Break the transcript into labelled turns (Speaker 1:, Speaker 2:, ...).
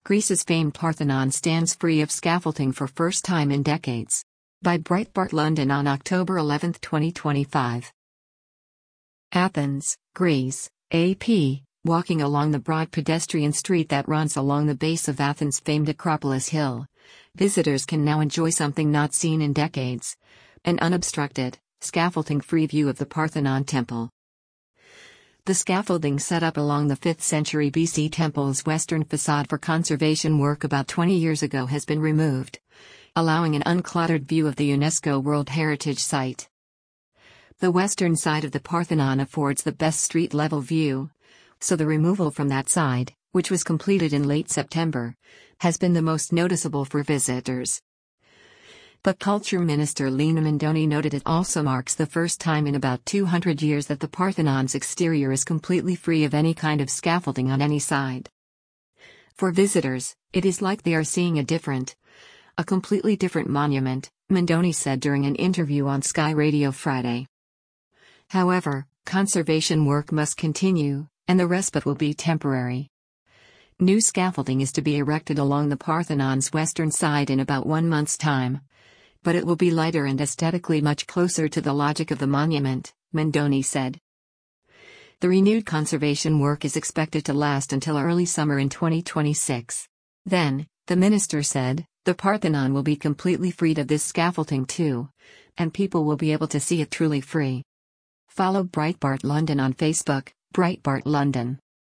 Speaker 1: Greece's famed Parthenon stands free of scaffolding for first time in decades. By Breitbart London on October 11, 2025. Athens, Greece, AP, walking along the broad pedestrian street that runs along the base of Athens' famed Acropolis Hill. Visitors can now enjoy something not seen in decades: an unobstructed, scaffolding-free view of the Parthenon Temple. The scaffolding set up along the 5th century BC temple's western facade for conservation work about 20 years ago has been removed, allowing an uncluttered view of the UNESCO World Heritage Site. The western side of the Parthenon affords the best street-level view, so the removal from that side, which was completed in late September, has been the most noticeable for visitors. But Culture Minister Lina Mandoni noted it also marks the first time in about 200 years that the Parthenon's exterior is completely free of any kind of scaffolding on any side. For visitors, it is like they are seeing a completely different monument, Mandoni said during an interview on Sky Radio Friday. However, conservation work must continue, and the respite will be temporary. New scaffolding is to be erected along the Parthenon's western side in about 1 month's time. But it will be lighter and aesthetically much closer to the logic of the monument, Mandoni said. The renewed conservation work is expected to last until early summer in 2026. Then, the minister said, the Parthenon will be completely freed of this scaffolding too, and people will be able to see it truly free. Follow Breitbart London on Facebook, Breitbart London.